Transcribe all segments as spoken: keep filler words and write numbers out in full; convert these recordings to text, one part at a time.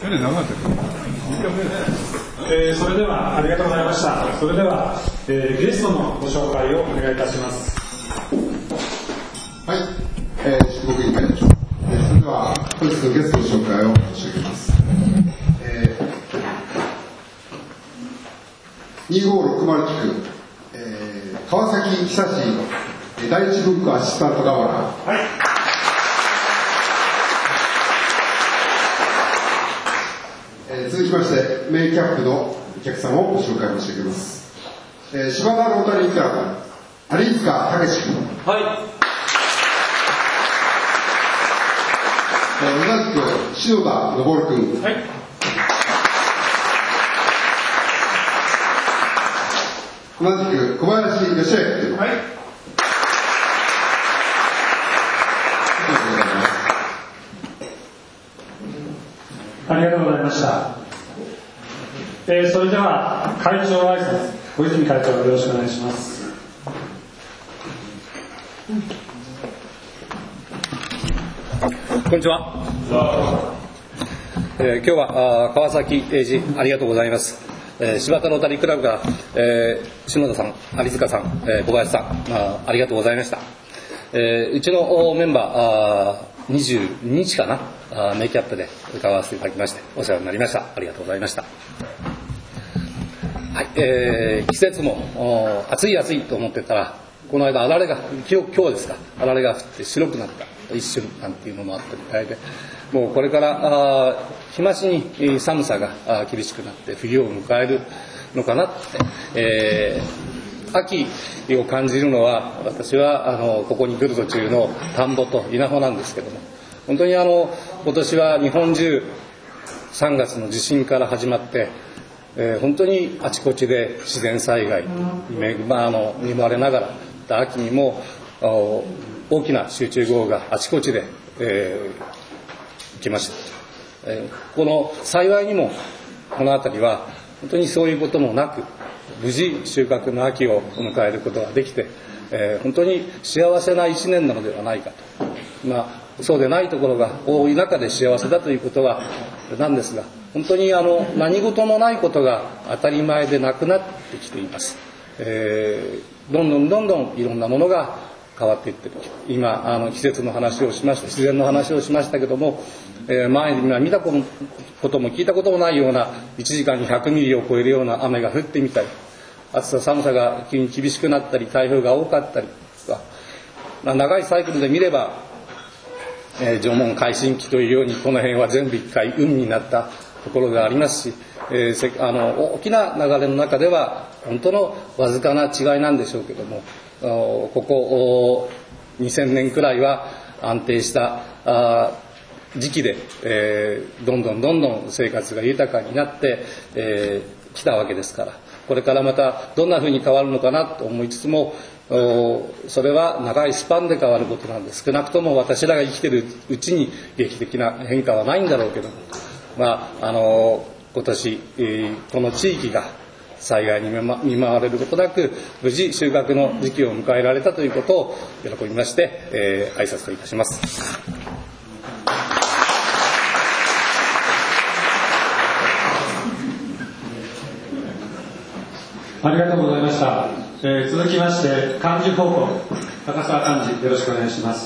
えー、それではありがとうございました。それでは、えー、ゲストのご紹介をお願いいたします。 はい、えー、祝福委員会でしょう。えー、それでは本日のゲストの紹介を申し上げます。えー、にごろくまる地区、えー、川崎久志第一文庫アシスタントガバナー。はい。えー、続きましてメインキャップのお客様をご紹介申し上げます。えー、柴田ロータリークラブ有塚武志君。はい。えー、同じく篠田昇君。はい。同じく小林義明君。はい。 ありがとうございました。えー、それでは会長挨拶、小泉会長よろしくお願いします。 こんにちは。えー、今日は川崎英二ありがとうございます。えー、柴田ロータリークラブから、えー、篠田さん、有塚さん、えー、小林さん あ, ありがとうございました。えー、うちのメンバーにじゅうににちかなあメイキャップで伺わせていただきましてお世話になりました。ありがとうございました。はい、えー、季節も暑い暑いと思ってたらこの間あられが今日、今日ですかあられが降って白くなった一瞬なんていうのもあったみたいで、もうこれからあ日増しに寒さが厳しくなって冬を迎えるのかなって、えー、秋を感じるのは私はあのここに来る途中の田んぼと稲穂なんですけども、本当にあの今年は日本中さんがつの地震から始まって、えー、本当にあちこちで自然災害に恵まの見舞われながら秋にも大きな集中豪雨があちこちで、えー、来ました。えー、この幸いにもこの辺りは本当にそういうこともなく無事収穫の秋を迎えることができて、えー、本当に幸せないちねんなのではないかと、まあ、そうでないところが多い中で幸せだということはなんですが、本当にあの何事もないことが当たり前でなくなってきています。えー、どんどんどんどんいろんなものが変わっていってる。今あの季節の話をしました、自然の話をしましたけども、えー、前には見たことも聞いたこともないようないちじかんにひゃくミリを超えるような雨が降ってみたり、暑さ寒さが急に厳しくなったり台風が多かったりとか、まあ、長いサイクルで見れば、えー、縄文海進期というようにこの辺は全部一回海になったところでありますし、えー、あの大きな流れの中では本当のわずかな違いなんでしょうけども、ここにせんねんくらいは安定した時期で、えー、どんどんどんどん生活が豊かになって、えー、きたわけですから、これからまたどんなふうに変わるのかなと思いつつも、それは長いスパンで変わることなんで、少なくとも私らが生きているうちに劇的な変化はないんだろうけども、まあ、あの今年、えー、この地域が災害に見舞われることなく無事収穫の時期を迎えられたということを喜びまして、えー、挨拶といたします。 ありがとうございました。えー、続きまして幹事報告、高澤幹事よろしくお願いします。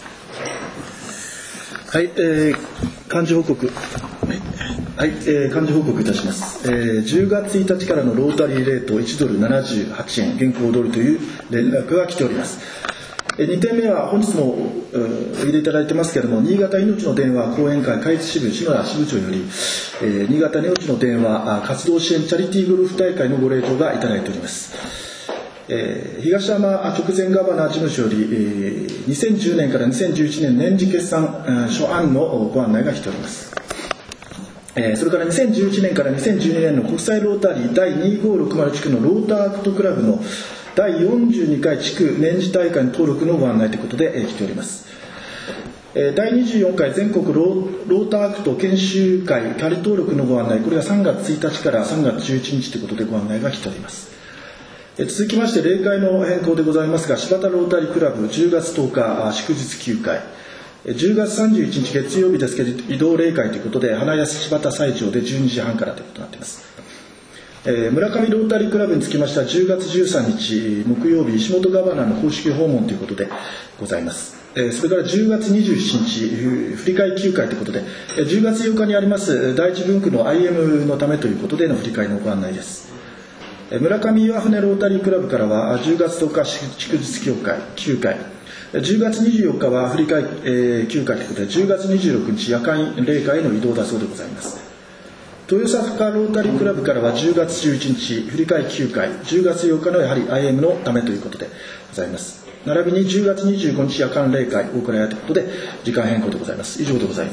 はい、えー、幹事報告はい、えー、幹事報告いたします。えー、じゅうがつついたちからのロータリーレートいちドルななじゅうはちえん現行通りという連絡が来ております。えー、にてんめは本日もお入れいただいてますけれども、新潟いのちの電話講演会開設支部篠田支部長より、えー、新潟いのちの電話活動支援チャリティーゴルフ大会のご礼答がいただいております。えー、東山直前ガバナー事務所より、えー、にせんじゅうねんからにせんじゅういちねん年次決算書案のご案内が来ております。えー、それからにせんじゅういちねんからにせんじゅうにねんの国際ロータリー第にごろくまる地区のローターアクトクラブのだいよんじゅうにかい地区年次大会の登録のご案内ということで、えー、来ております。えー、だいにじゅうよんかい全国ロ ー, ローターアクト研修会仮登録のご案内、これがさんがつついたちからさんがつじゅういちにちということでご案内が来ております。えー、続きまして例会の変更でございますが、柴田ロータリークラブじゅうがつとおか祝日休会、 じゅうがつさんじゅういちにち月曜日ですけど、移動例会ということで、花安柴田斎場でじゅうにじはんからということになっています。えー、村上ロータリークラブにつきましては、じゅうがつじゅうさんにち木曜日、石本ガバナーの公式訪問ということでございます。えー、それからじゅうがつにじゅうしちにち、振り替え休会ということで、じゅうがつようかにあります第一分区の アイエム のためということでの振り替えのご案内です。村上岩船ロータリークラブからはじゅうがつとおか祝日休会、休会、じゅうがつにじゅうよっかは振り替え、えー、休会ということで、じゅうがつにじゅうろくにち夜間例会への移動だそうでございます。豊坂ロータリークラブからはじゅうがつじゅういちにち振り替え休会、じゅうがつようかのやはり アイエム のためということでございます。並びにじゅうがつにじゅうごにち夜間例会大倉屋ということで時間変更でございます。以上でございます。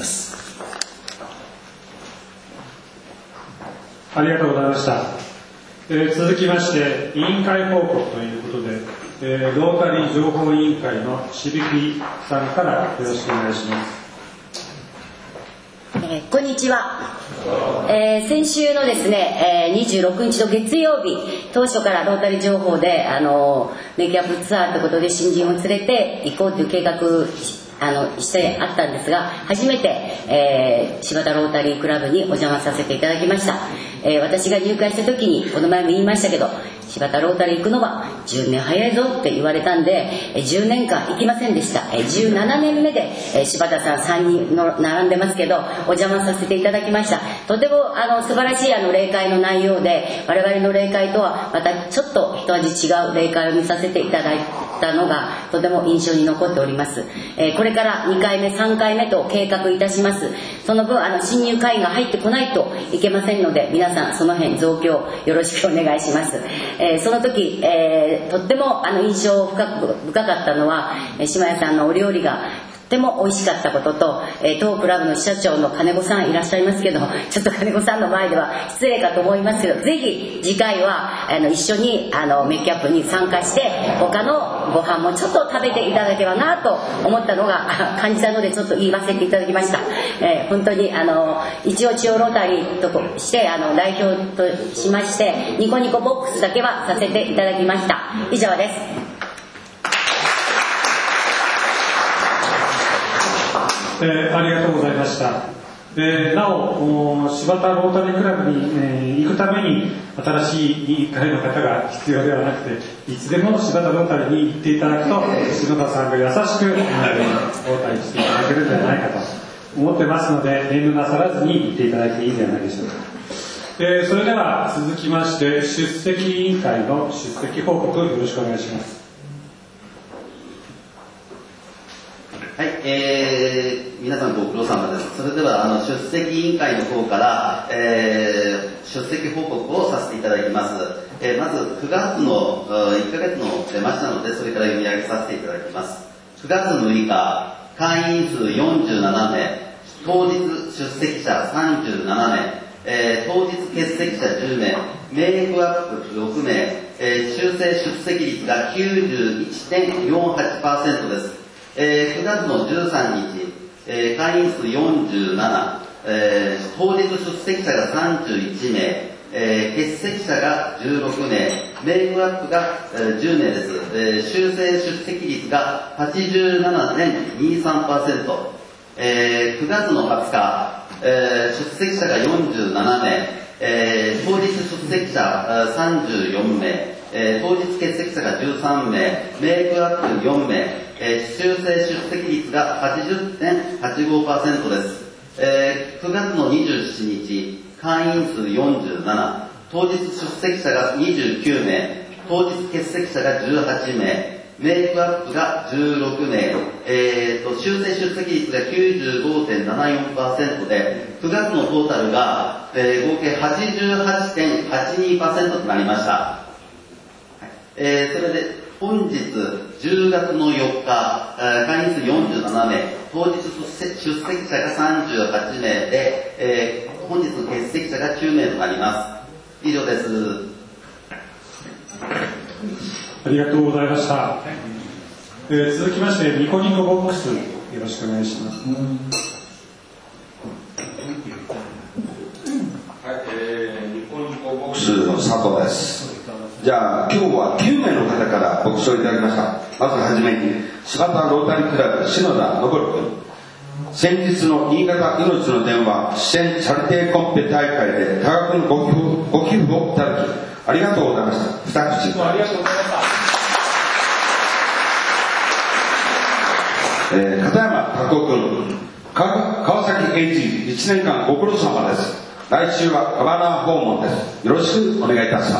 ありがとうございました。えー、続きまして委員会報告ということで、えー、ロータリー情報委員会のしびきさんからよろしくお願いします。 えー、こんにちは。えー、先週のですね、えー、にじゅうろくにちの月曜日、当初からロータリー情報であのメイキャップツアーということで新人を連れて行こうという計画あのしてあったんですが、初めて、えー、柴田ロータリークラブにお邪魔させていただきました。えー、私が入会した時にこの前も言いましたけど、柴田ロータリー行くのはじゅうねん早いぞって言われたんで、えー、じゅうねんかん行きませんでした。えー、じゅうななねんめで、えー、柴田さんさんにんの並んでますけどお邪魔させていただきました。とてもあの素晴らしいあの例会の内容で、我々の例会とはまたちょっと一味違う例会を見させていただいたのがとても印象に残っております。えー、これからにかいめさんかいめと計画いたします。その分あの新入会員が入ってこないといけませんので、皆さんその辺増強よろしくお願いします。えー、その時、えー、とってもあの印象深く深かったのは、島屋さんのお料理がとても美味しかったことと、えー、当クラブの支社長の金子さんいらっしゃいますけど、ちょっと金子さんの前では失礼かと思いますけど、ぜひ次回はあの一緒にあのメキャップに参加して他のご飯もちょっと食べていただければなと思ったのが感じたので、ちょっと言わせていただきました。えー、本当にあの一応千代ロータリーとしてあの代表としましてニコニコボックスだけはさせていただきました。以上です。 えー、ありがとうございました。えー、なお柴田ロータリークラブに、えー、行くために新しい委員会の方が必要ではなくて、いつでも柴田ロータリーに行っていただくと柴田さんが優しく、えー、ロータリーしていただけるんじゃないかと思ってますので、遠慮なさらずに行っていただいていいんじゃないでしょうか。えー、それでは続きまして出席委員会の出席報告よろしくお願いします。 はい、えー、皆さんご苦労様です。それではあの出席委員会の方から、えー、出席報告をさせていただきます。えー、まずくがつのいっかげつの出ましたので、それから読み上げさせていただきます。くがつむいか、会員数よんじゅうななめい、当日出席者さんじゅうななめい、えー、当日欠席者じゅうめい、メイクアップろくめい、えー、修正出席率が きゅうじゅういちてんよんはちパーセント です。えー、くがつのじゅうさんにち、えー、会員数よんじゅうなな、えー、当日出席者がさんじゅういちめい、えー、欠席者がじゅうろくめい、メイクアップが、えー、じゅうめいです。えー、修正出席率が はちじゅうななてんにさんパーセント、えー、くがつのはつか、えー、出席者がよんじゅうななめい、えー、当日出席者さんじゅうよんめい、えー、当日欠席者がじゅうさんめい、メイクアップよんめい、えー、修正出席率が はちじゅってんはちごパーセント です。えー、くがつのにじゅうしちにち、会員数よんじゅうなな、当日出席者がにじゅうきゅうめい、当日欠席者がじゅうはちめい、メイクアップがじゅうろくめい、えー、と修正出席率が きゅうじゅうごてんななよんパーセント で、くがつのトータルが、えー、合計 はちじゅうはちてんはちにパーセント となりました。はい、えー、それで本日じゅうがつのよっか、会員数よんじゅうななめい、当日出席者がさんじゅうはちめいで、えー、本日の欠席者がきゅうめいとなります。以上です。 ありがとうございました。えー、続きましてニコニコボックスよろしくお願いします。 はい、えー、ニコニコボックスの佐藤です。じゃあ今日はきゅうめいの方からご起訴いただきました。まずはじめに柴田ロータリークラブ篠田昇君、 先日の新潟いのちの電話支援チャリテーコンペ大会で多額のご寄付、ご寄付をいただきありがとうございました。二口ありがとうございました。 えー、片山拓夫君、川崎エイジいちねんかんご苦労様です。来週はガバナー訪問です。よろしくお願いいたします。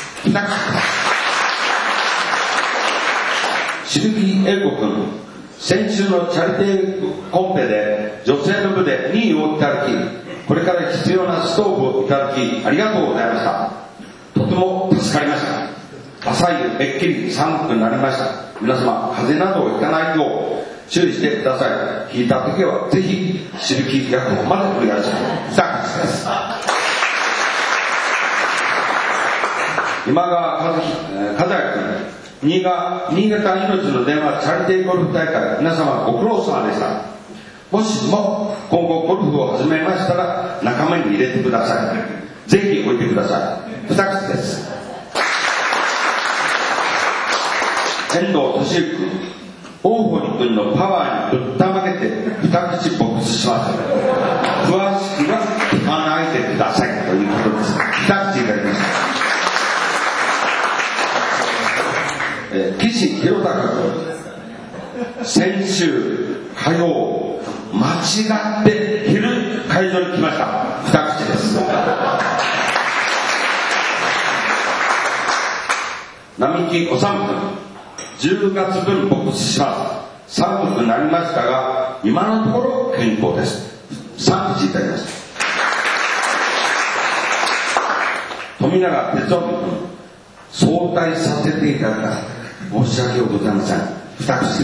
渋木英子君、先週のチャリテーコンペで女性の部でにいをいただき、これから必要なストーブをいただきありがとうございました。とても助かりました。朝夕めっきり寒くなりました。皆様風邪などをひかないよう注意してください。引いた時はぜひ渋木薬房までお願いします。二口です。今川和樹君、新潟新潟命の電話チャリテーゴルフ大会、皆様ご苦労様でした。もしも今後ゴルフを始めましたら仲間に入れてください。ぜひ置いてください。二口です。遠藤俊之君、大堀君のパワーにぶったまげて二口ボックスします。詳しくは聞かないでくださいということです。二口いただきました。えー、岸弘隆君、先週火曜間違って昼会場に来ました。二口です。並木修君、じゅうがつぶんボックスします。寒くなりましたが今のところ健康です。三口いただきました。富永哲夫君、早退させていただきます。申し訳ございません。二口です。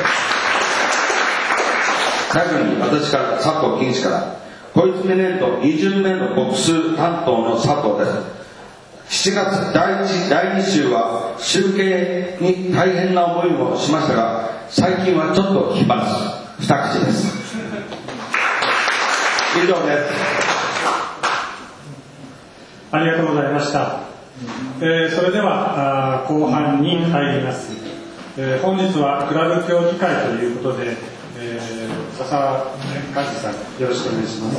最後に私から佐藤金氏から、小泉年度に巡目のボックス担当の佐藤です。しちがつだいいち、だいに週は集計に大変な思いをしましたが、最近はちょっと暇です。二口です。以上です。 ありがとうございました。えー、それでは後半に入ります。えー、本日はクラブ協議会ということで、えー、笹幹事さんよろしくお願いします。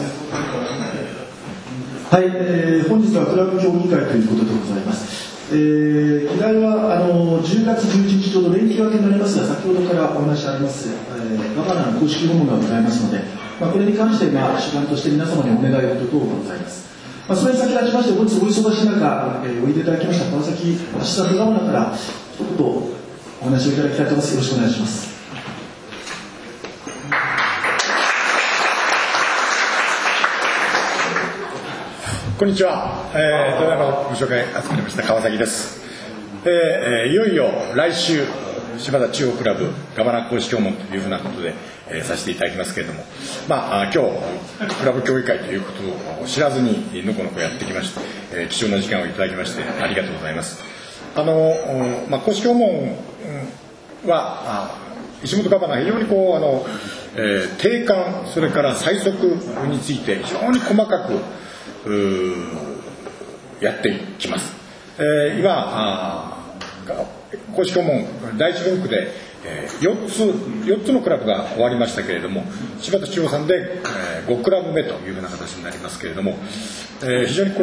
はい、えー、本日はクラブ協議会ということでございます。えー、議題はあのじゅうがつじゅういちにちちょうど連休明けになりますが、先ほどからお話あります、えー、ガバナーの公式訪問がございますので、まあ、これに関して、まあ、主眼として皆様にお願い事等ございます。まあ、それに先立ちまして、本日お忙しい中、えー、おいでいただきました川崎アシスタントガバナーから一言お話をいただきたいと思います。よろしくお願いします。 こんにちは。えー、ただいまご紹介集まりました川崎です。えー、いよいよ来週柴田中央クラブガバナー公式訪問というふうなことで、えー、させていただきますけれども、まあ今日クラブ協議会ということを知らずにのこのこやってきまして、えー、貴重な時間をいただきましてありがとうございます。あの、まあ、公式訪問は石本ガバナー非常にこうあの、えー、定款それから最速について非常に細かくやっていきます。えー、今公式訪問だいいちブロックで、えー、よっつよっつのクラブが終わりましたけれども、柴田中央さんで、えー、ごクラブ目というふうな形になりますけれども、えー、非常にこ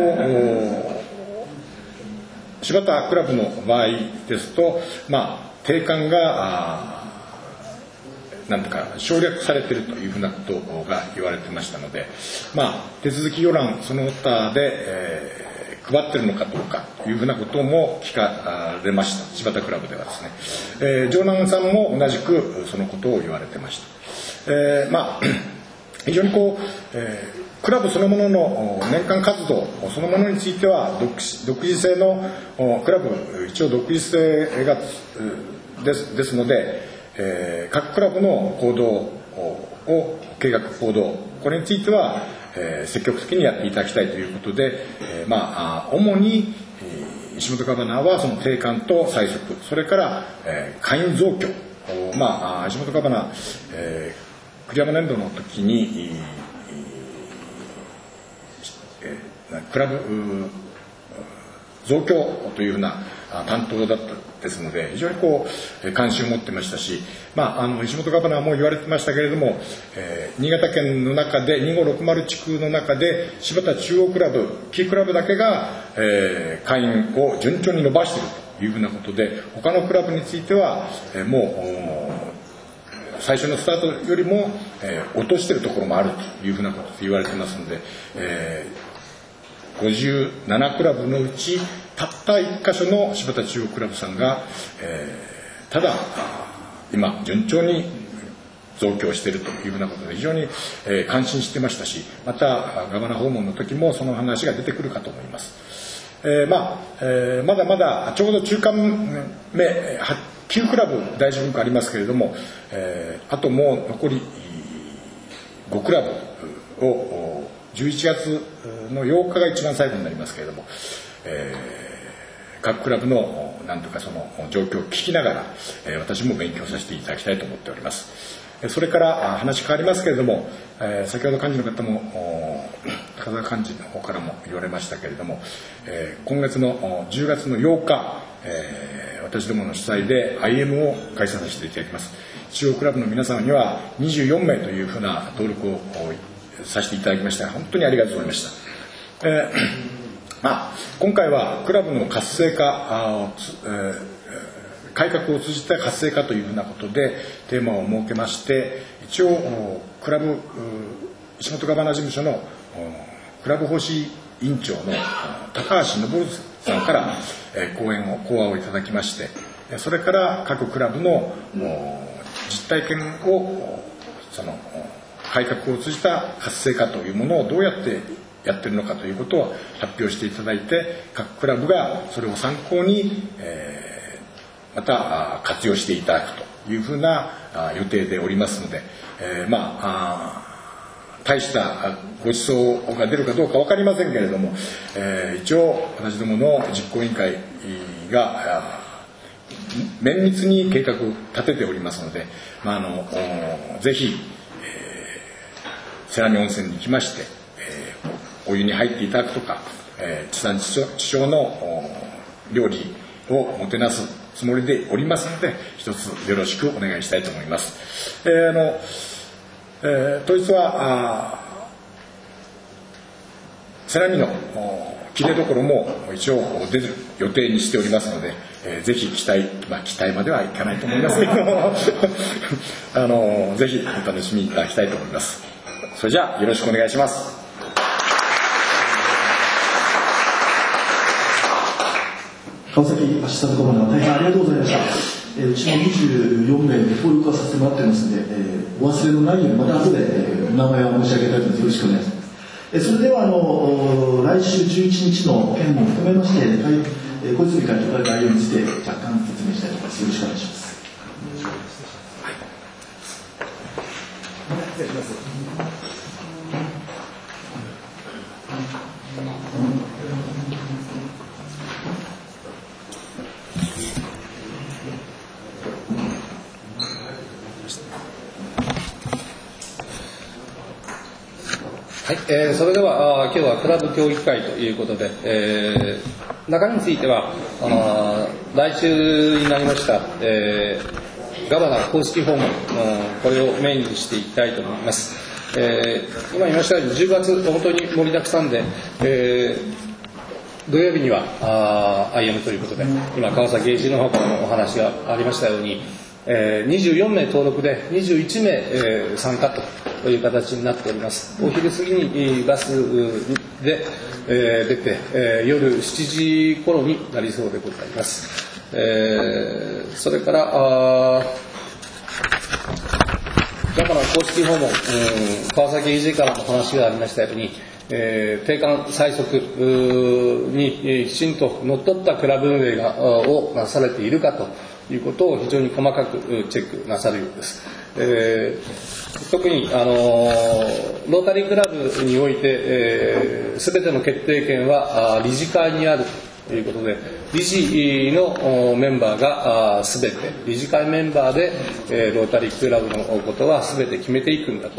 う柴田クラブの場合ですと、まあ、定款がなんとか省略されているというふうなことが言われてましたので、まあ、手続き要覧その他で、えー配ってるのかどうかというふうなことも聞かれました。柴田クラブではですね、えー、城南さんも同じくそのことを言われてました。えー、まあ非常にこう、えー、クラブそのものの年間活動そのものについては独独自性のクラブ一応独自性がですですので、えー、各クラブの行動を計画行動これについてはえー、積極的にやっていただきたいということで、えー、まあ主に、えー、石本ガバナーはその定款と最速それから、えー、会員増強まあ石本ガバナー、えー、栗山年度の時に、えー、クラブ増強というふうな担当だったですので、非常にこう関心を持ってましたし、まあ、あの石本ガバナーも言われてましたけれども、えー、新潟県の中でにごろくまる地区の中で柴田中央クラブキークラブだけが、えー、会員を順調に伸ばしているというふうなことで、他のクラブについては、えー、もう最初のスタートよりも、えー、落としているところもあるというふうなことで言われてますので、えー、ごじゅうななクラブのうちたったいっかしょの柴田中央クラブさんが、えー、ただ今順調に増強しているというふうなことで非常に、えー、感心してましたし、またガバナ訪問の時もその話が出てくるかと思います。えーまあえー、まだまだちょうど中間目きゅうクラブ第一分区ありますけれども、えー、あともう残りごクラブをじゅういちがつのようかが一番最後になりますけれども、えー、各クラブのなんとかその状況を聞きながら、えー、私も勉強させていただきたいと思っております。それから話変わりますけれども、えー、先ほど幹事の方も高田幹事の方からも言われましたけれども、えー、今月のじゅうがつのようか、えー、私どもの主催で アイエム を開催させていただきます。中央クラブの皆様にはにじゅうよんめいというふうな登録をさせていただきまして本当にありがとうございました。えーまあ、今回はクラブの活性化、えー、改革を通じた活性化というふうなことでテーマを設けまして、一応クラブ石本ガバナ事務所のクラブ奉仕委員長の高橋信さんから講演を講話をいただきまして、それから各クラブの実体験をその改革を通じた活性化というものをどうやってやってるのかということを発表していただいて、各クラブがそれを参考に、えー、また活用していただくというふうな予定でおりますので、えー、まあ大したご馳走が出るかどうか分かりませんけれども、えー、一応私どもの実行委員会が綿密に計画を立てておりますので、まあ、あのぜひ、えー、瀬波温泉に来まして、えー、お湯に入っていただくとか、えー、地産地消の料理をもてなすつもりでおりますので、一つよろしくお願いしたいと思います。えー、あのえー、当日は瀬波の切れどころも一応出る予定にしておりますので、えー、ぜひ期待、まあ、期待まではいかないと思いますけどあのぜひお楽しみいただきたいと思います。それじゃあよろしくお願いします。 川崎アシスタントガバナー、大変ありがとうございました。えー、うちもにじゅうよんめいで登録はさせてもらってますので、えー、お忘れのないようにまた後で、えー、名前を申し上げたいと思います。よろしくお願いします。えー、それではあの来週じゅういちにちの件も含めまして、はい、えー、小泉会長から概要について若干説明したいと思います。よろしくお願いします。失礼します。 はい、えー、それではあ今日はクラブ協議会ということで、えー、中身についてはあ来週になりました、えー、ガバナ公式訪問、これをメインにしていきたいと思います。えー、今言いましたようにじゅうがつ本当に盛りだくさんで、えー、土曜日にはあ アイエム ということで、今川崎英二の方からもお話がありましたように、えー、にじゅうよんめい登録でにじゅういちめい、えー、参加という形になっております。お昼過ぎにバスで、えー、出て、えー、夜しちじ頃になりそうでございます。えー、それからあガバナ公式訪問、うん、川崎英二からも話がありましたように、えー、定款最速にきちんとのっとったクラブ運営がをなされているかということを非常に細かくチェックなさるようです。えー、特に、あのー、ロータリークラブにおいて、えー、全ての決定権は理事会にあるということで、理事のメンバーが全て理事会メンバーで、えー、ロータリークラブのことは全て決めていくんだと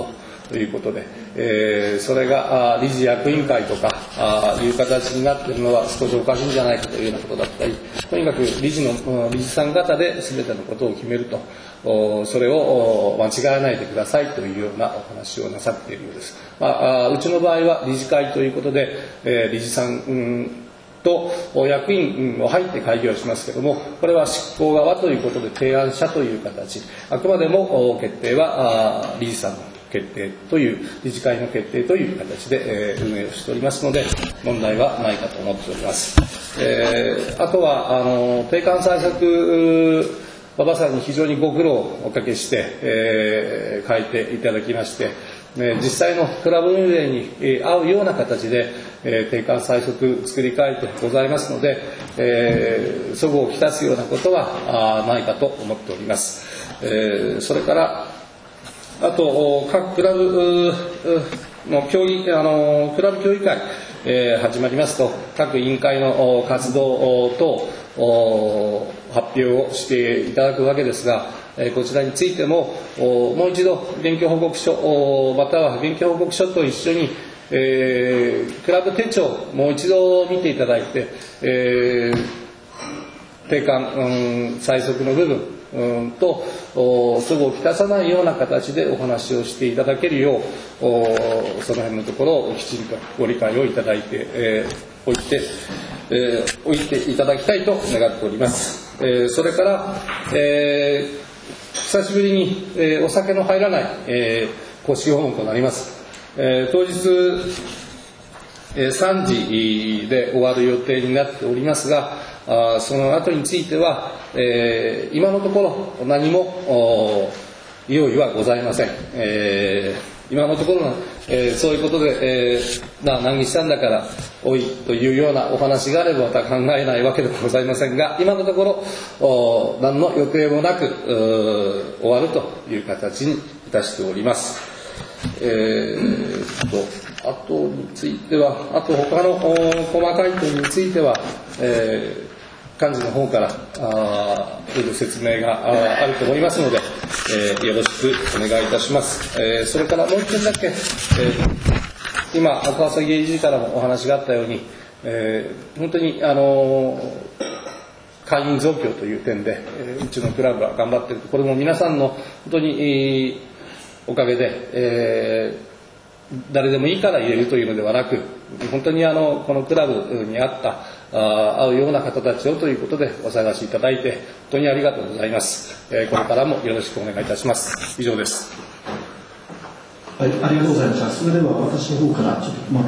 ということで、えー、それが理事役員会とかあいう形になっているのは少しおかしいんじゃないかというようなことだったり、とにかく理事の理事さん方で全てのことを決めると、それを間違えないでくださいというようなお話をなさっているようです。まあ、うちの場合は理事会ということで、えー、理事さん、うんと役員を入って会議をしますけれども、これは執行側ということで提案者という形、あくまでも決定は理事さんの決定という、理事会の決定という形で運営をしておりますので、問題はないかと思っております。えー、あとはあの定款催促、馬場さんに非常にご苦労をおかけして、えー、書いていただきまして、実際のクラブ運営に合うような形で、えー、定款催促作り変えてございますので、えー、齟齬をきたすようなことはないかと思っております。えー、それからあと各クラブの協議あのクラブ協議会、えー、始まりますと、各委員会の活動等発表をしていただくわけですが、こちらについてももう一度現況報告書または現況報告書と一緒に、えー、クラブ手帳もう一度見ていただいて、えー、定款、うん、催促の部分、うん、と齟齬をきたさないような形でお話をしていただけるよう、その辺のところをきちんとご理解をいただいて、えー、おいて、えー、おいていただきたいと願っております。えー、それから、えー久しぶりに、えー、お酒の入らない、えー、公式訪問となります。えー、当日、えー、さんじで終わる予定になっておりますが、あその後については、えー、今のところ何も用意はございません。えー今のところの、えー、そういうことで、えー、まあ何にしたんだからおいというようなお話があればまた考えないわけではございませんが、今のところ何の予定もなく終わるという形にいたしております。えー、とあとについては、あと他の細かい点については、えー幹事の方からあいろいろ説明が あ, あると思いますので、えー、よろしくお願いいたします。えー、それからもう一点だけ、えー、今川崎理事からもお話があったように、えー、本当にあのー、会員増強という点で、えー、うちのクラブは頑張っている。これも皆さんの本当に、えー、おかげで、えー誰でもいいから入れるというのではなく、本当にあのこのクラブに合ったあ合うような方たちをということでお探しいただいて本当にありがとうございます。えー、これからもよろしくお願いいたします。以上です。 はい、ありがとうございました。それでは私の方からちょっと、まあ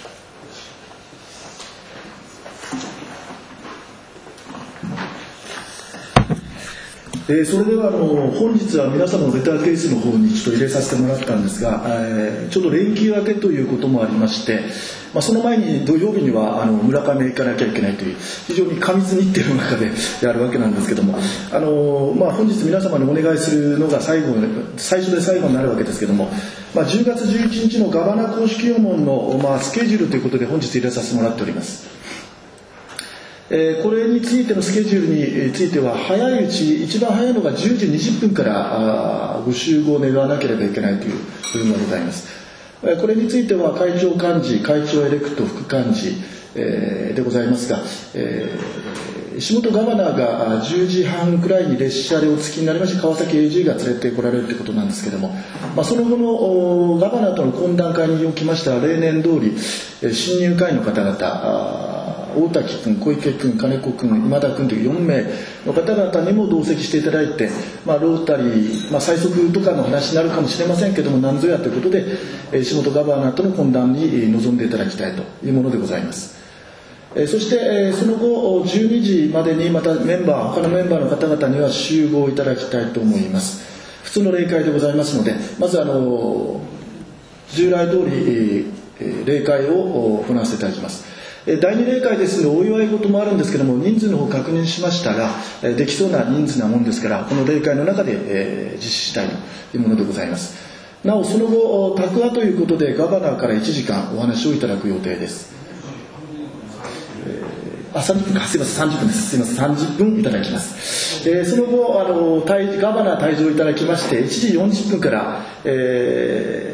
えー、それではあの本日は皆様のレターケースの方にちょっと入れさせてもらったんですが、えー、ちょうど連休明けということもありまして、まあ、その前に土曜日にはあの村上へ行かなきゃいけないという非常に過密日程の中でやるわけなんですけども、あの、まあ、本日皆様にお願いするのが最後最初で最後になるわけですけども、まあ、じゅうがつじゅういちにちのガバナ公式訪問の、まあ、スケジュールということで本日入れさせてもらっております。えー、これについてのスケジュールについては早いうち、一番早いのがじゅうじにじゅっぷんからご集合願わなければいけないという部分がございます。えー、これについては会長幹事、会長エレクト、副幹事、えー、でございますが、えー、石本ガバナーがじゅうじはんくらいに列車でお着きになりまして、川崎 エージー が連れてこられるということなんですけれども、まあ、その後のガバナーとの懇談会におきましては例年通り、えー、新入会員の方々、大滝君、小池君、金子君、今田君というよんめいの方々にも同席していただいて、まあ、ロータリー、まあ、最速とかの話になるかもしれませんけども、何ぞやということで石本ガバナーとの懇談に臨んでいただきたいというものでございます。そしてその後じゅうにじまでにまたメンバー他のメンバーの方々には集合いただきたいと思います。普通の例会でございますので、まずあの従来通り例会を行わせていただきます。だいに例会ですのでお祝い事もあるんですけども、人数の方確認しましたができそうな人数なもんですから、この例会の中で実施したいというものでございます。なおその後宅話ということでガバナーからいちじかんお話をいただく予定です。あ、さんじゅっぷんか、すいません、さんじゅっぷんです。すいません、さんじゅっぷんいただきます。えー、その後あのガバナー退場いただきましていちじよんじゅっぷんから、えー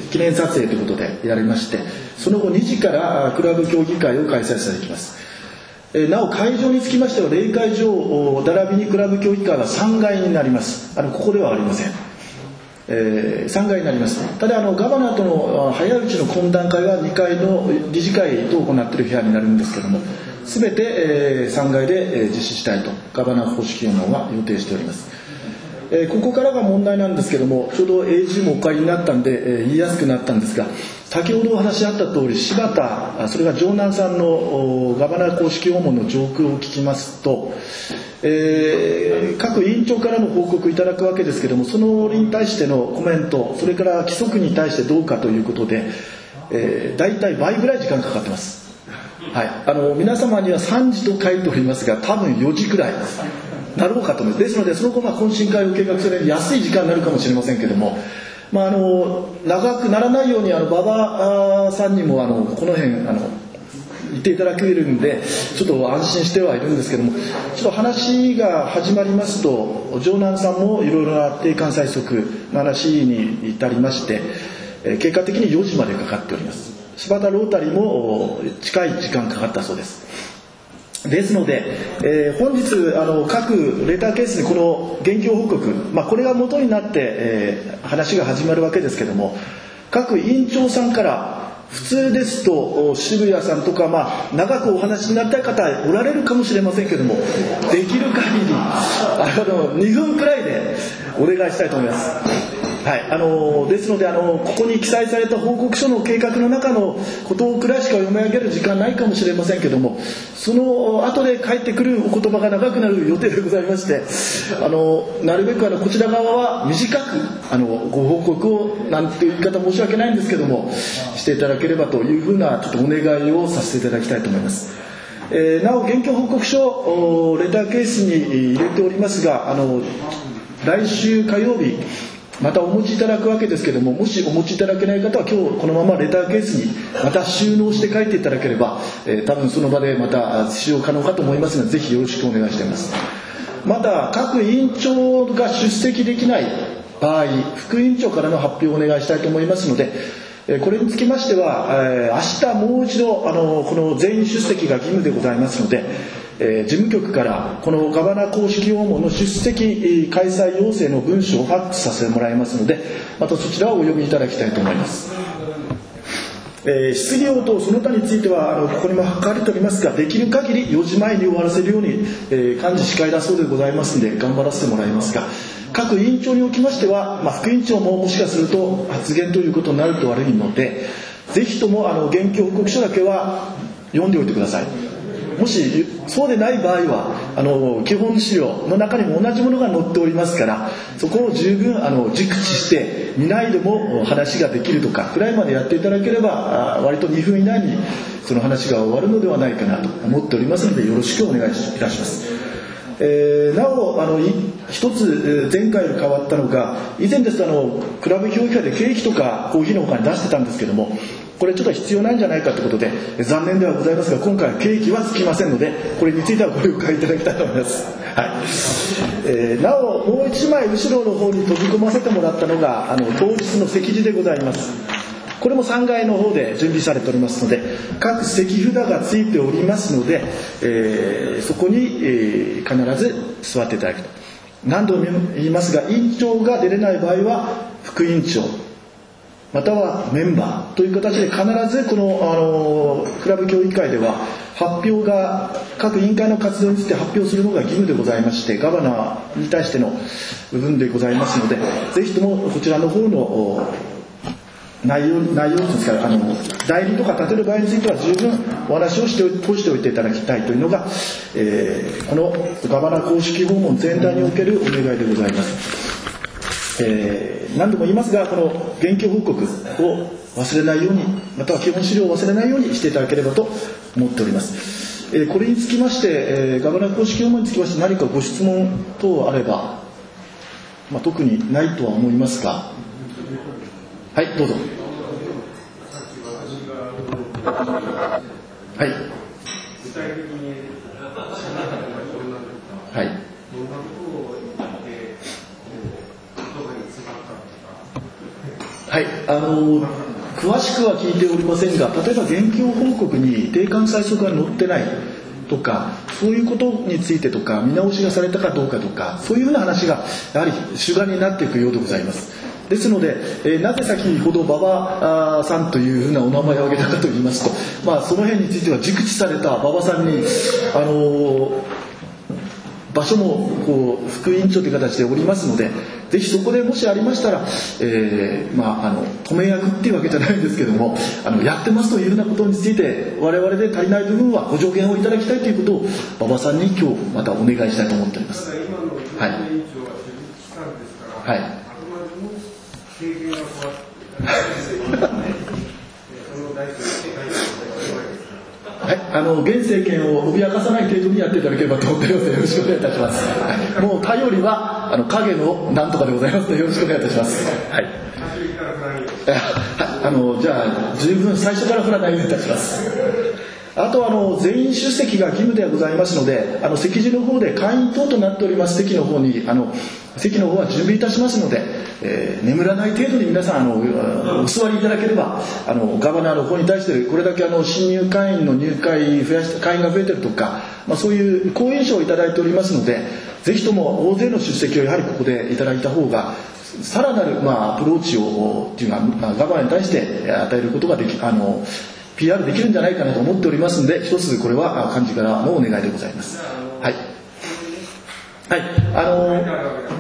記念撮影ということでやりまして、その後にじからクラブ協議会を開催されています。なお会場につきましては、例会場並びにクラブ協議会はさんがいになります。あのここではありません。えー、さんがいになります。ただあのガバナーとの早いうちの懇談会はにかいの理事会と行っている部屋になるんですけども、全て、えー、さんがいで、えー、実施したいとガバナー公式訪問は予定しております。えー、ここからが問題なんですけども、ちょうど エージー もお帰りになったんで、えー、言いやすくなったんですが、先ほどお話あった通り、柴田、それから城南さんのガバナー公式訪問の状況を聞きますと、えー、各委員長からの報告いただくわけですけども、そのに対してのコメント、それから規則に対してどうかということで、えー、大体倍ぐらい時間かかってます。はい、あの皆様にはさんじと書いておりますが、多分よじくらいなろうかと思います。ですので、その後まあ懇親会を計画する安い時間になるかもしれませんけども、まあ、あの長くならないようにあの馬場さんにもあのこの辺あの言っていただけるんで、ちょっと安心してはいるんですけども、ちょっと話が始まりますと、城南さんもいろいろな定款催促の話に至りまして、結果的によじまでかかっております。柴田ロータリーも近い時間かかったそうです。ですので、えー、本日あの各レターケースにこの現況報告、まあ、これが元になって、えー、話が始まるわけですけども、各委員長さんから普通ですと渋谷さんとか、まあ、長くお話になったい方おられるかもしれませんけども、できる限りあのにふんくらいでお願いしたいと思います。はい、あのですのであのここに記載された報告書の計画の中のことくらいしか読み上げる時間ないかもしれませんけども、その後で返ってくるお言葉が長くなる予定でございまして、あのなるべくあのこちら側は短くあのご報告をなんていう言い方申し訳ないんですけどもしていただければというふうなちょっとお願いをさせていただきたいと思います。えー、なお現況報告書レターケースに入れておりますが、あの来週火曜日またお持ちいただくわけですけども、もしお持ちいただけない方は今日このままレターケースにまた収納して帰っていただければ、えー、多分その場でまた使用可能かと思いますので、ぜひよろしくお願いしています。また各委員長が出席できない場合、副委員長からの発表をお願いしたいと思いますので、これにつきましては明日もう一度あのこの全員出席が義務でございますので、えー、事務局からこのガバナ公式訪問の出席開催要請の文書をファックスさせてもらいますので、またそちらをお読みいただきたいと思います。えー、質疑応答その他についてはあのここにも書かれておりますが、できる限りよじまえに終わらせるように、えー、幹事司会だそうでございますので頑張らせてもらいますが、各委員長におきましては、まあ、副委員長ももしかすると発言ということになると悪いので、ぜひともあの現況報告書だけは読んでおいてください。もしそうでない場合はあの基本資料の中にも同じものが載っておりますから、そこを十分あの熟知して見ないでも話ができるとかくらいまでやっていただければ、割とにふん以内にその話が終わるのではないかなと思っておりますので、よろしくお願いいたします。えー、なおあの一つ前回より変わったのが、以前ですとあのクラブ評議会で経費とかコーヒーのほかに出してたんですけども、これちょっと必要ないんじゃないかということで残念ではございますが、今回は経費はつきませんので、これについてはご了解いただきたいと思います。はい。えー、なおもう一枚後ろの方に飛び込ませてもらったのがあの当日の席次でございます。これもさんがいの方で準備されておりますので、各席札がついておりますので、えー、そこに、えー、必ず座っていただくと。何度も言いますが、委員長が出れない場合は副委員長またはメンバーという形で必ずこの、あのクラブ協議会では発表が各委員会の活動について発表するのが義務でございまして、ガバナーに対しての部分でございますので、ぜひともこちらの方の内容内容ですから、あの代理とか立てる場合については十分お話をして通しておいていただきたいというのが、えー、このガバナ公式訪問全体におけるお願いでございます。えー、何度も言いますが、この現況報告を忘れないように、または基本資料を忘れないようにしていただければと思っております。えー、これにつきまして、えー、ガバナ公式訪問につきまして何かご質問等あれば、まあ、特にないとは思いますが、はい、どうぞ。はい。具体的にはい。はい。 あの詳しくは聞いておりませんが、例えば現況報告に定款催促が載ってないとか、そういうことについてとか、見直しがされたかどうかとか、そういうふうな話がやはり主眼になっていくようでございます。ですので、えー、なぜ先ほど馬場さんというふうなお名前を挙げたかといいますと、まあ、その辺については熟知された馬場さんに、あのー、場所もこう副委員長という形でおりますので、ぜひそこでもしありましたら、えーまあ、あの止め役っていうわけじゃないんですけども、あのやってますというようなことについて我々で足りない部分はご助言をいただきたいということを馬場さんに今日またお願いしたいと思っております。はい。はい。はい、あの現政権を脅かさない程度にやっていただければと思っておりますので、よろしくお願いいたします。はい、もう頼りはあの影のなんとかでございますので、よろしくお願いいたします。はい。あのじゃあ十分最初から振らないようにいたします。あとあの全員出席が義務ではございますので、あの席次の方で会員等となっております席の方にあの席の方は準備いたしますので、えー、眠らない程度に皆さんあのお座りいただければ、あのガバナーの方に対してこれだけあの新入会員の入会増やし会員が増えてるとか、まあ、そういう好印象をいただいておりますので、ぜひとも大勢の出席をやはりここでいただいた方がさらなる、まあ、アプローチをっていうのは、まあ、ガバナーに対して与えることができあのピーアール できるんじゃないかなと思っておりますので、一つこれは幹事からのお願いでございます。はい。はい。あのはい。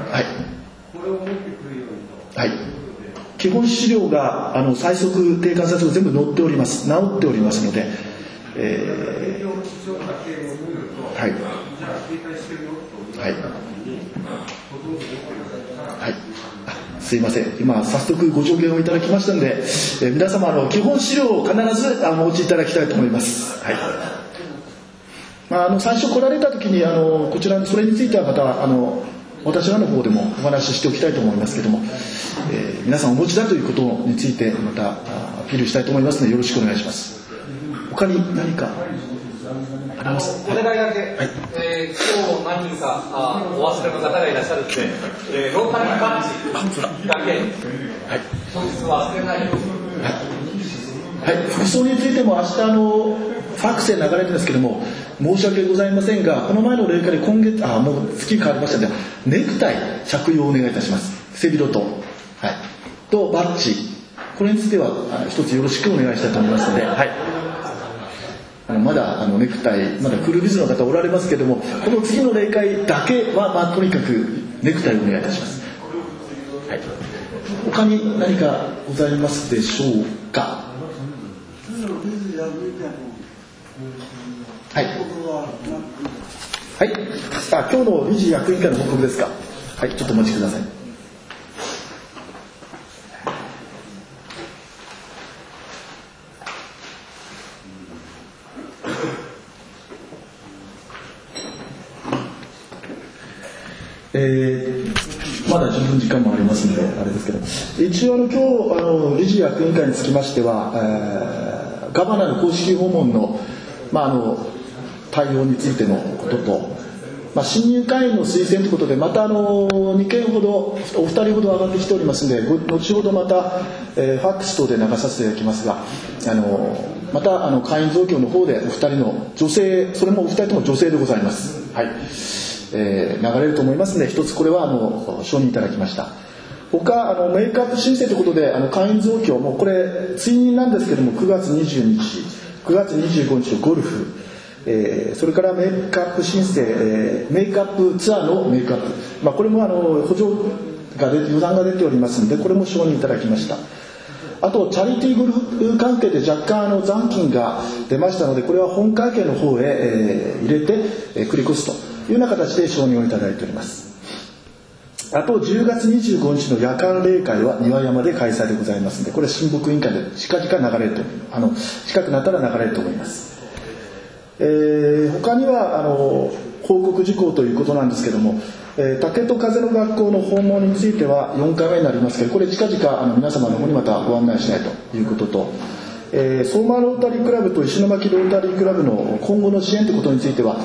はい。基本資料があの最速定款催促全部載っております。直っておりますので、えー、はい。はい。はい。すいません、今早速ご助言をいただきましたので、えー、皆様あの基本資料を必ずあのお持ちいただきたいと思います。はい。まあ、あの最初来られた時にあのこちらそれについてはまたあの私らの方でもお話ししておきたいと思いますけども、えー、皆さんお持ちだということについてまたアピールしたいと思いますので、よろしくお願いします。他に何かあります？ お願いだけ、はい、えー、今日何人かあお忘れの方がいらっしゃるので、えー、ロータリーカッチだけ、はい、当日忘れないように。 はい、服装についても明日あのファックスで流れるんですけども、申し訳ございませんが、この前の例会で今月あもう月変わりましたので、ネクタイ着用をお願いいたします。背広と、はい、とバッジ、これについてはあの一つよろしくお願いしたいと思いますので、はい、あのまだあのネクタイまだクルービズの方おられますけども、この次の例会だけは、まあ、とにかくネクタイをお願いいたします。はい、他に何かございますでしょうか。はい。はい。あ、今日の理事役員会の報告ですか。はい、ちょっとお待ちください。えー、まだ十分時間もありますのであれですけど、一応あの今日あの理事役員会につきましては、えー、ガバナの公式訪問のまあ、あの対応についてのことと、まあ、新入会員の推薦ということでまたあのにけんほどお二人ほど上がってきておりますので、後ほどまた、えー、ファックス等で流させていただきますが、あのまたあの会員増強の方でお二人の女性、それもお二人とも女性でございます、はい、えー、流れると思いますので、一つこれはあの承認いただきました。他あのメイクアップ申請ということであの会員増強もこれ追認なんですけども、くがつにじゅうにちくがつにじゅうごにちのゴルフ、えー、それからメイクアップ申請、えー、メイクアップツアーのメイクアップ、まあ、これもあの補助が出て予算が出ておりますので、これも承認いただきました。あとチャリティーゴルフ関係で若干あの残金が出ましたので、これは本会計の方へ、えー、入れて、えー、繰り越すというような形で承認をいただいております。あとじゅうがつにじゅうごにちの夜間例会は庭山で開催でございますので、これは親睦委員会で近々流れるとあの近くなったら流れると思います。えー、他にはあの報告事項ということなんですけども、えー、竹と風の学校の訪問についてはよんかいめになりますけど、これ近々あの皆様の方にまたご案内したいということと、えー、相馬ロータリークラブと石巻ロータリークラブの今後の支援ということについては、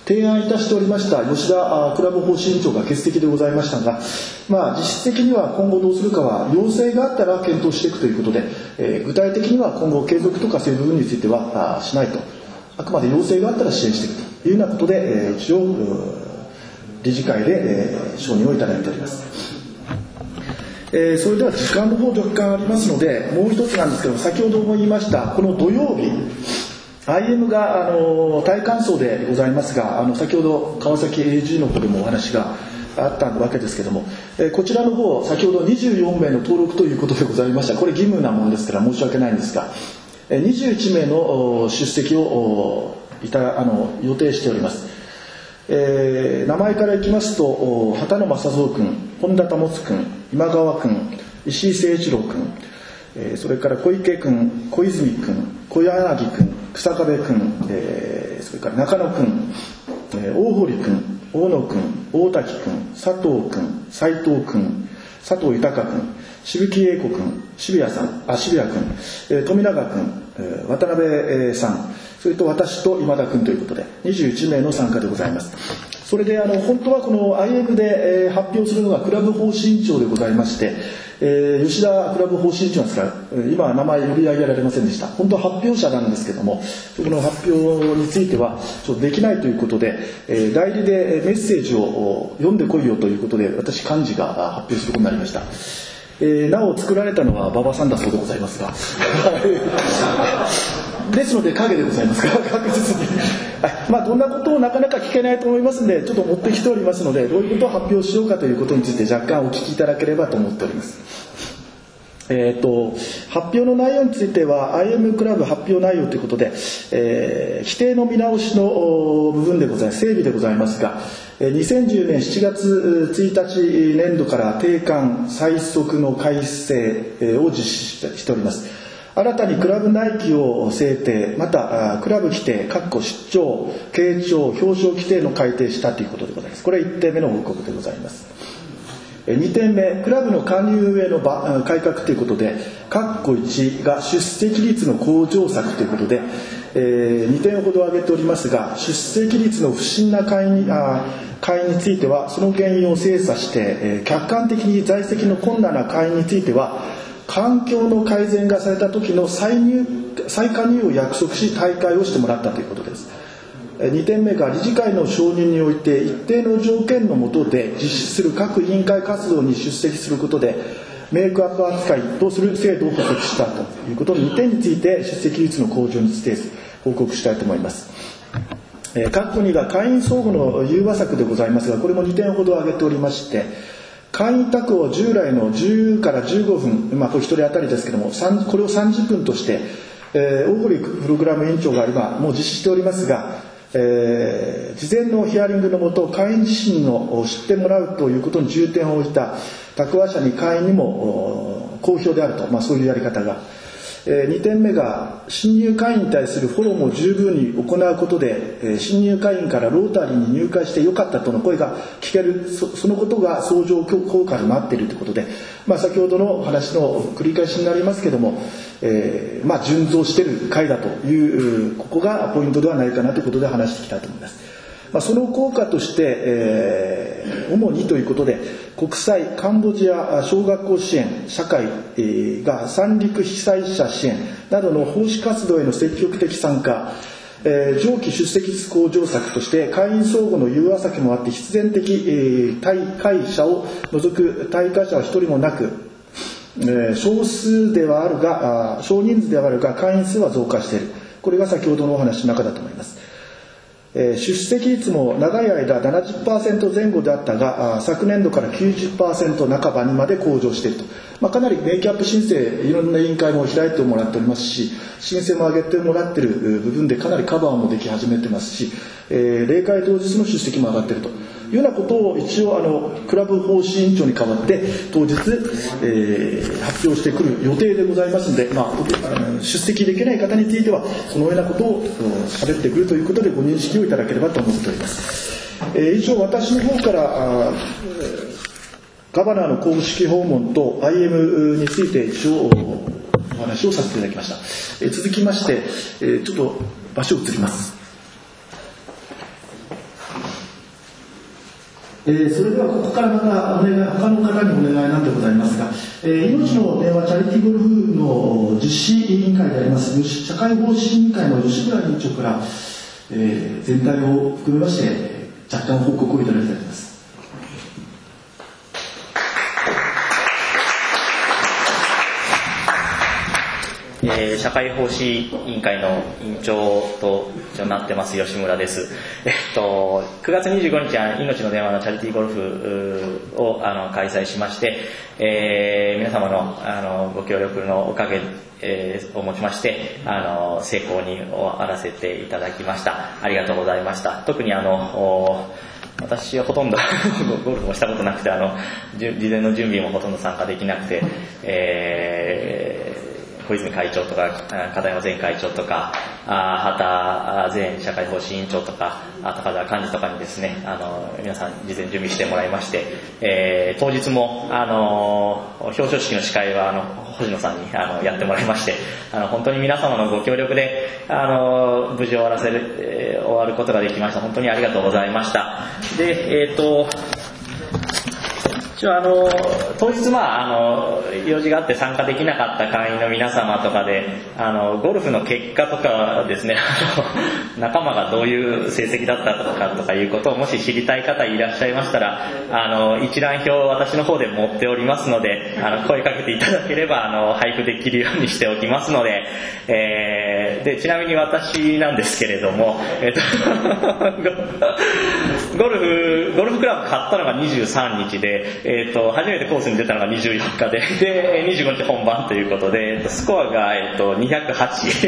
提案いたしておりました吉田クラブ方針委員長が欠席でございましたが、まあ、実質的には今後どうするかは要請があったら検討していくということで、えー、具体的には今後継続とかそういう部分についてはしないと、あくまで要請があったら支援していくというようなことで、えー、一応理事会で、えー、承認をいただいております。えー、それでは時間の方若干ありますので、もう一つなんですけど、先ほども言いましたこの土曜日アイエム があの大歓送でございますが、あの先ほど川崎 エージー の方でもお話があったわけですけども、えー、こちらの方先ほどにじゅうよんめいの登録ということでございました。これ義務なものですから申し訳ないんですが、えー、にじゅういちめいの出席をいたあの予定しております。えー、名前からいきますと、畑野正蔵君、本田保君、今川君、石井誠一郎君、えー、それから小池君、小泉君、小柳君、草壁君、えー、それから中野君、えー、大堀君、大野君、大滝君、佐藤君、斉藤君、佐藤豊君、渋木英子君、渋谷さん、あ渋谷君、えー、富永君、えー、渡辺さん、それと私と今田君ということでにじゅういちめいの参加でございます。それであの本当はこの アイエム で、えー、発表するのがクラブ方針委員長でございまして、えー、吉田クラブ方針委員長なんですが、今は名前呼び上げられませんでした。本当は発表者なんですけども、そこの発表についてはちょっとできないということで、えー、代理でメッセージを読んでこいよということで私幹事が発表することになりました。えー、なお作られたのは馬場さんだそうでございますがですので影でございますから確実にまあどんなことをなかなか聞けないと思いますので、ちょっと持ってきておりますので、どういうことを発表しようかということについて若干お聞きいただければと思っております。えー、と発表の内容については アイエム クラブ発表内容ということで、えー、規定の見直しの部分でございます、整備でございますが、にせんじゅうねんしちがつついたち年度から定款最速の改正を実施しております。新たにクラブ内規を制定、またクラブ規定、出張、傾聴、表彰規定の改定したということでございます。これいってんめの報告でございます。にてんめ、クラブの加入運営の改革ということで、括弧いちが出席率の向上策ということで、えー、にてんほど挙げておりますが、出席率の不審な会員あ会員についてはその原因を精査して、えー、客観的に在籍の困難な会員については環境の改善がされた時の再入再加入を約束し大会をしてもらったということです。にてんめが理事会の承認において一定の条件の下で実施する各委員会活動に出席することでメイクアップ扱いとする制度を補足したということのにてんについて出席率の向上について報告したいと思います。括弧にが会員相互の融和策でございますが、これもにてんほど挙げておりまして、会員宅を従来のじゅうからじゅうごふん、まあ、これひとり当たりですけども、これをさんじゅっぷんとして、えー、大堀プログラム委員長が今もう実施しておりますが、えー、事前のヒアリングのもと会員自身の知ってもらうということに重点を置いた宅話者に会員にも好評であると、まあ、そういうやり方が、えー、にてんめが新入会員に対するフォローも十分に行うことで、えー、新入会員からロータリーに入会してよかったとの声が聞ける、 そ, そのことが相乗効果になっているということで、まあ、先ほどの話の繰り返しになりますけども、えーまあ、順増している会だという、ここがポイントではないかなということで話していきたいと思います。まあ、その効果として、えー、主にということで国際カンボジア小学校支援社会、えー、が三陸被災者支援などの奉仕活動への積極的参加、えー、上記出席率向上策として会員相互の融和策もあって必然的、えー、退会者を除く退会者は一人もなく、えー、少数ではあるが少人数ではあるが会員数は増加している。これが先ほどのお話の中だと思います。出席率も長い間 ななじゅっパーセント 前後であったが、昨年度から きゅうじゅっパーセント 半ばにまで向上していると、まあ、かなりメイキャップ申請いろんな委員会も開いてもらっておりますし、申請も上げてもらっている部分でかなりカバーもでき始めてますし、えー、例会当日の出席も上がっているというようなことを一応あのクラブ方針委員長に代わって当日、えー、発表してくる予定でございますので、まあ、出席できない方についてはそのようなことを喋ってくるということでご認識をいただければと思っております。えー、以上私の方からガバナーの公式訪問と アイエム について一応お話をさせていただきました。えー、続きまして、えー、ちょっと場所を移ります。 えー、それではここからまたお願い、他の方にお願いなんでございますが、えー、命の電話チャリティーゴルフの実施委員会であります社会奉仕委員会の吉村委員長から、えー、全体を含めまして若干報告をいただきたいと思います。 えー、社会奉仕委員会の委員長となってます吉村です。えっと、くがつにじゅうごにちは命の電話のチャリティーゴルフをあの開催しまして、えー、皆様の、あのご協力のおかげ、えー、をもちましてあの成功に終わらせていただきました。ありがとうございました。特にあの私はほとんどゴルフもしたことなくて、あの事前の準備もほとんど参加できなくて、えー小泉会長とか片山前会長とか畑前社会奉仕委員長とか高田幹事とかにですね、あの皆さん事前準備してもらいまして、えー、当日もあの表彰式の司会はあの星野さんにあのやってもらいまして、あの本当に皆様のご協力であの無事終わらせる、えー、終わることができました。本当にありがとうございました。で、えーと一応あの当日、まあ、あの用事があって参加できなかった会員の皆様とかであのゴルフの結果とかですね、あの仲間がどういう成績だったとかとかいうことをもし知りたい方いらっしゃいましたら、あの一覧表を私の方で持っておりますので、あの声かけていただければあの配布できるようにしておきますので、えー、でちなみに私なんですけれども、えっと、ゴルフゴルフクラブ買ったのがにじゅうさんにちで、えー、と初めてコースに出たのがにじゅうよっかで、でにじゅうごにち本番ということで、スコアが、えー、とにひゃくはち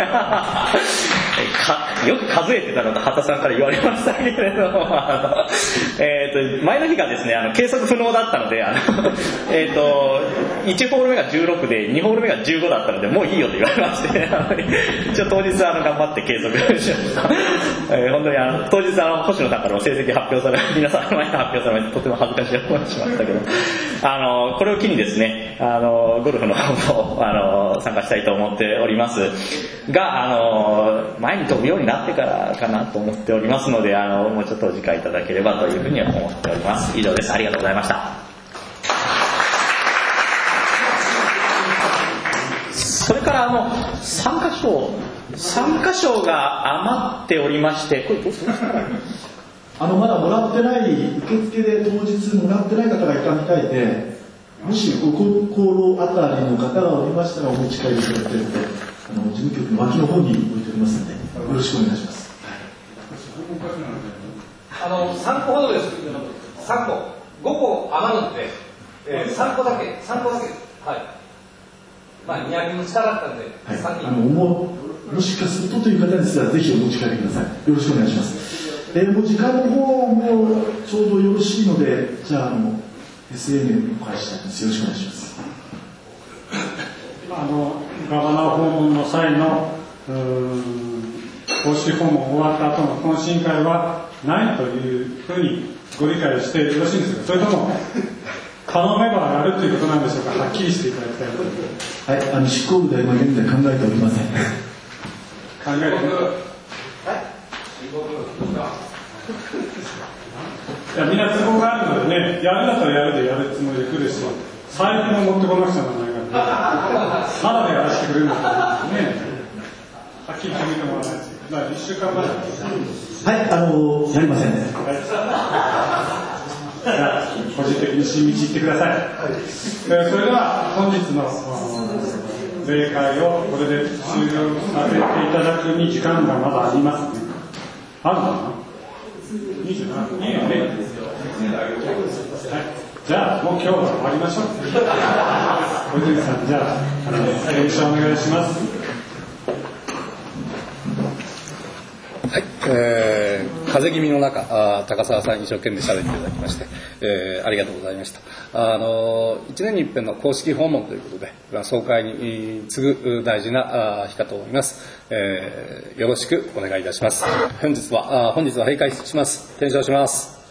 かよく数えてたのと畑さんから言われましたけれども、あの、えー、と前の日がですねあの計測不能だったので、あの、えー、といちホール目がじゅうろくでにホール目がじゅうごだったのでもういいよと言われまして、一応当日あの頑張って計測しました。えー、本当にあの当日あの星野さんからも成績発表され皆さんの前に発表されてとても恥ずかしい思いをしましたけど、あのこれを機にですねあのゴルフの方もあの参加したいと思っておりますが、あの前に飛ぶようになってからかなと思っておりますので、あのもうちょっとお時間いただければというふうに思っております。以上です。ありがとうございました。それからあの参加賞参加賞が余っておりまして、これどうしますか？ あのまだもらってない受付で当日もらってない方がいたみたいで、もしご心当たりの方がおりましたらお持ち帰りいただけるので、あの事務局の脇の方に置いておりますのでよろしくお願いします。 あのさんこほどです。さんこごこ余るので、えー、さんこだけさんこだけはい。まあにひゃくに近かったんで、はい、さんにんあの も, もしかするとという方ですらぜひお持ち帰りください。よろしくお願いします。えー、もう時間の方もちょうどよろしいので、じゃあ、あの エスエヌエス お返ししたいと思います。よろしくお願いします。 あのガバナー訪問の際の公式訪問終わった後の懇親会はないというふうにご理解してよろしいんですか？それとも頼めばやるということなんでしょうか？はっきりしていただきたいと思います。 はい、あの執行部では今現在考えておりません。考えていやみんな都合があるのでね、やるんだったらやるでやるつもりで来るし、財布も持ってこなくちゃならないからね、ただでやらせてくれるんだったらね、はっきり決めてもらわないですけど、だからいっしゅうかんまえはい、あのやりませんね。 じゃあ個人的に新道行ってください。はい、えー、それでは本日の例会をこれで終了させていただくに時間がまだありますね。あるかな？にじゅうななふんいいよね。はい、じゃあもう今日は終わりましょう。小泉さん、じゃああの練習お願いします。 はい、えー、風邪気味の中、あ高澤さん一生懸命喋っていただきまして、えー、ありがとうございました。あのいちねんに一遍の公式訪問ということで、総会に次ぐ大事な日かと思います。えー、よろしくお願いいたします。本日はあ本日は閉会します。転唱します。